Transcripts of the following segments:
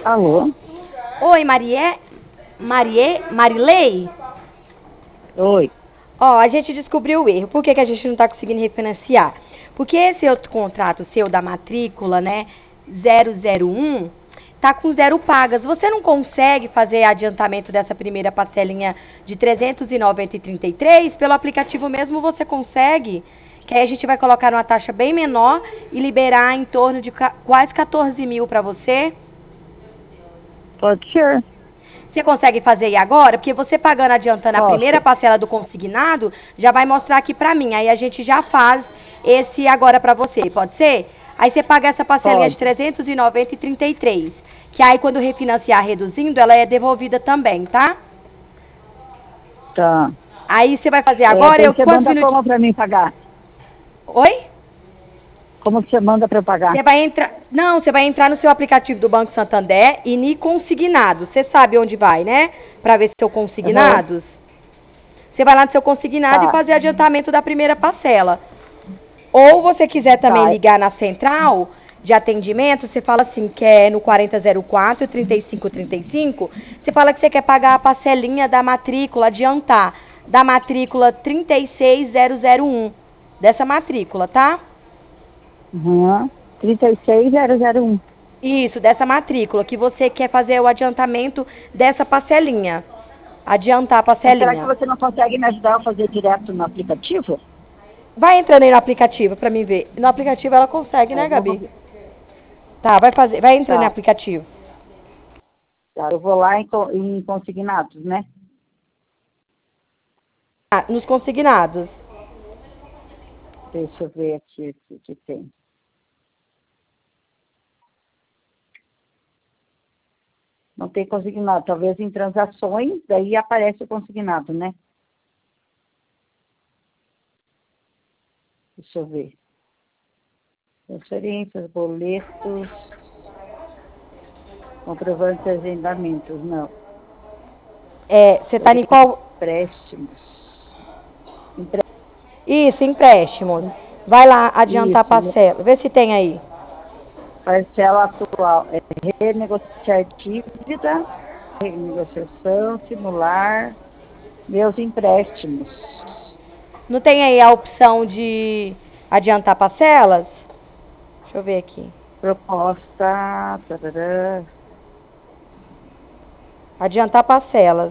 Alô? Oi, Marilei? Oi. Ó, a gente descobriu o erro. Por que a gente não está conseguindo refinanciar? Porque esse outro contrato seu da matrícula, né, 001, tá com 0 pagas. Você não consegue fazer adiantamento dessa primeira parcelinha de 390,33? Pelo aplicativo mesmo você consegue. Que aí a gente vai colocar uma taxa bem menor e liberar em torno de quase 14 mil para você. Pode ser. Você consegue fazer aí agora? Porque você pagando, adiantando a primeira Posso. parcela do consignado, já vai mostrar aqui pra mim. Aí a gente já faz esse agora pra você, pode ser? Aí você paga essa parcelinha de Pode. 390,33. Que aí quando refinanciar reduzindo, ela é devolvida também, tá? Tá. Aí você vai fazer agora, Daí você quantos manda minutos... como pra mim pagar? Oi? Como que você manda pra eu pagar? Você vai entrar... Não, você vai entrar no seu aplicativo do Banco Santander e no consignado. Você sabe onde vai, né? Pra ver seu Aham. consignados. Você vai lá no seu consignado e Tá. fazer adiantamento da primeira parcela. Ou você quiser também Tá. ligar na central de atendimento, você fala assim, que é no 4004 3535, você fala que você quer pagar a parcelinha da matrícula, adiantar, da matrícula 36001, dessa matrícula, tá? Uhum. 36001. Isso, dessa matrícula, que você quer fazer o adiantamento dessa parcelinha. Adiantar a Mas será que parcelinha. você não consegue me ajudar a fazer direto no aplicativo? Vai entrando aí no aplicativo pra mim ver. No aplicativo ela consegue, né, Vamos Gabi? ver. Tá, vai entrando no Tá. aplicativo. Tá. Eu vou lá em consignados, né? Ah, nos consignados. Deixa eu ver aqui o que tem. Não tem consignado. Talvez em transações, daí aparece o consignado, né? Deixa eu ver. Transferências, boletos, comprovantes de agendamentos, não. É, você tá em qual? Empréstimos. Isso, empréstimos. Vai lá adiantar a Isso, né? parcela. Vê se tem aí. Parcela atual. É renegociar dívida, renegociação, simular, meus empréstimos. Não tem aí a opção de adiantar parcelas? Deixa eu ver aqui. Proposta. Tarará. Adiantar parcelas.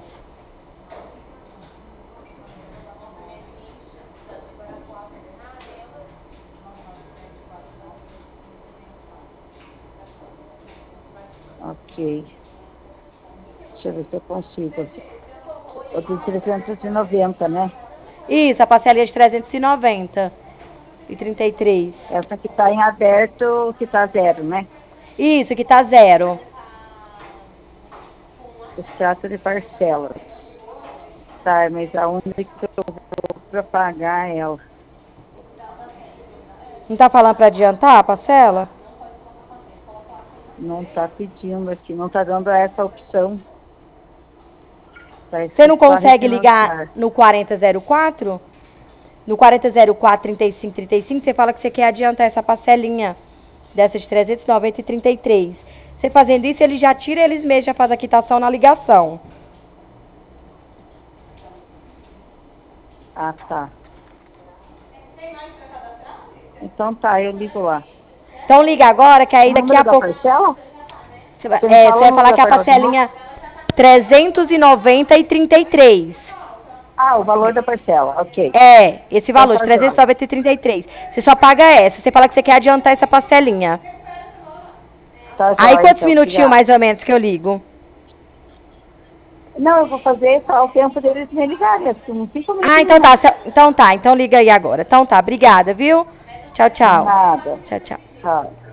Ok. Deixa eu ver se eu consigo. O de 390, né? Isso, a parcela é de 390,33. Essa que está em aberto, que está zero, né? Isso, que tá 0. Extrato de parcelas. Tá, mas aonde que eu vou para pagar ela? Não tá falando pra adiantar a parcela? Não está pedindo aqui, não está dando essa opção. Está Você não escrito só consegue ligar refinanciar. no 4004? No 4004-3535, você fala que você quer adiantar essa parcelinha dessa de 390,33. Você fazendo isso, ele já tira, eles mesmos já fazem a quitação na ligação. Ah, tá. Então tá, eu ligo lá. Então liga agora, que O aí daqui número a da pouco parcela? você vai, Você me você fala o vai número falar da que a parcela de novo? parcelinha 390,33. Ah, o valor da parcela, ok. É, esse Então valor de tá jóia. 390,33. Você só paga essa. Você fala que você quer adiantar essa parcelinha. Tá Aí jóia, quantos então, minutinhos obrigada. mais ou menos que eu ligo? Não, eu vou fazer só o tempo deles me ligarem, assim, uns 5 Ah, minutinhos então tá. mais. Então tá. Então liga aí agora. Então tá. Obrigada, viu? Tchau, tchau. Nada. Tchau, tchau. Tchau.